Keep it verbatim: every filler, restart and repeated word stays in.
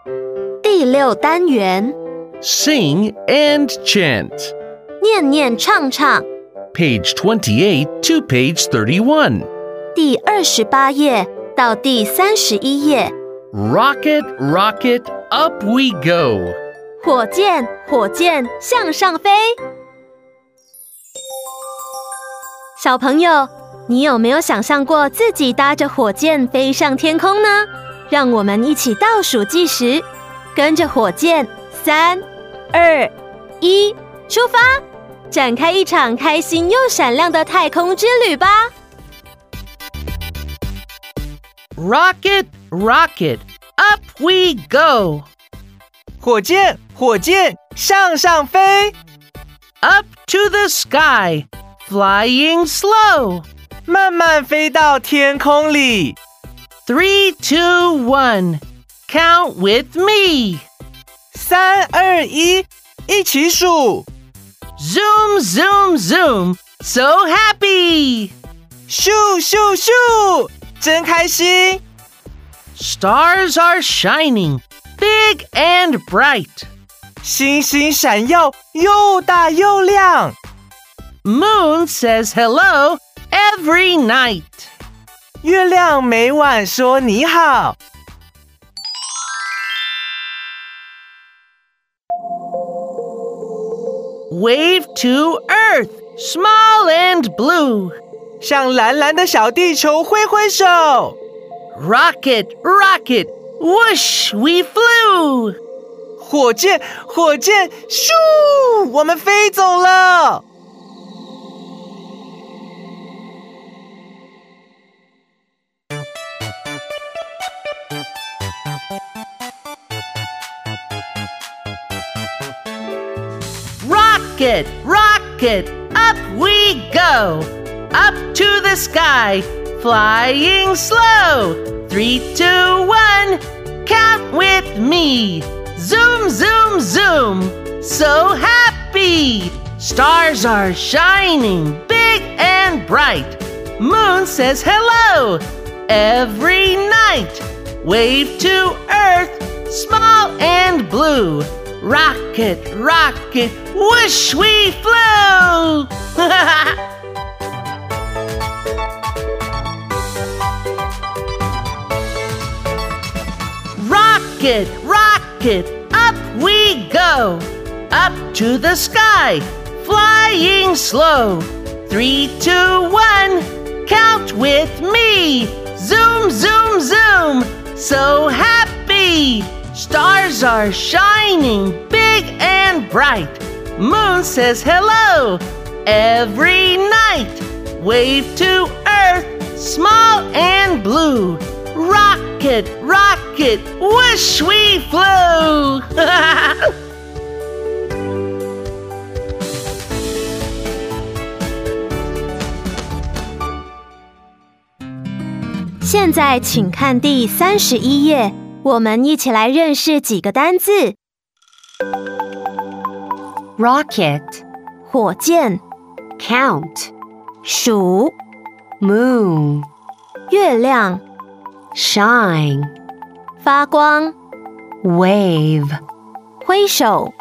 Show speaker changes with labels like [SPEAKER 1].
[SPEAKER 1] 第六单元
[SPEAKER 2] Sing and chant.
[SPEAKER 1] 念念唱唱
[SPEAKER 2] Page twenty-eight to page thirty-one.
[SPEAKER 1] 第二十八页到第三十一页
[SPEAKER 2] Rocket, rocket, up we go.
[SPEAKER 1] 火箭火箭向上飞。小朋友，你有没有想象过自己搭着火箭飞上天空呢？让我们一起倒数计时，跟着火箭，三、二、一，出发，展开一场开心又闪亮的太空之旅吧！
[SPEAKER 2] Rocket, rocket, up we go.
[SPEAKER 3] 火箭火箭向上飞，
[SPEAKER 2] Up to the sky, flying slow.
[SPEAKER 3] 慢慢飞到天空里。
[SPEAKER 2] Three, two, one, count with me.
[SPEAKER 3] 三二一，一起数。
[SPEAKER 2] Zoom, zoom, zoom, so happy.
[SPEAKER 3] 咻咻咻，真开心。
[SPEAKER 2] Stars are shining, big and bright.
[SPEAKER 3] 星星闪耀，又大又亮。
[SPEAKER 2] Moon says hello every night.
[SPEAKER 3] 月亮每晚说你好。
[SPEAKER 2] Wave to Earth, small and blue.
[SPEAKER 3] 向蓝蓝的小地球挥挥手。
[SPEAKER 2] Rocket, rocket, whoosh, we flew.
[SPEAKER 3] 火箭火箭，咻，我们飞走了。
[SPEAKER 2] Rocket, rocket, up we go. Up to the sky, flying slow. Three, two, one, count with me. Zoom, zoom, zoom, so happy. Stars are shining, big and bright. Moon says hello every night. Wave to Earth, small and blue. Rocket, rocket, whoosh we flew! Rocket, rocket, up we go. Up to the sky, flying slow. Three, two, one, count with me. Zoom, zoom, zoom, so happy. Stars are shining, big and bright. Moon says hello every night. Wave to Earth, small and blue. Rocket, rocket, whoosh we flew!
[SPEAKER 1] 现在请看第三十一页，我们一起来认识几个单字。Rocket 火箭 Count 数 Moon 月亮 Shine 发光 Wave 挥手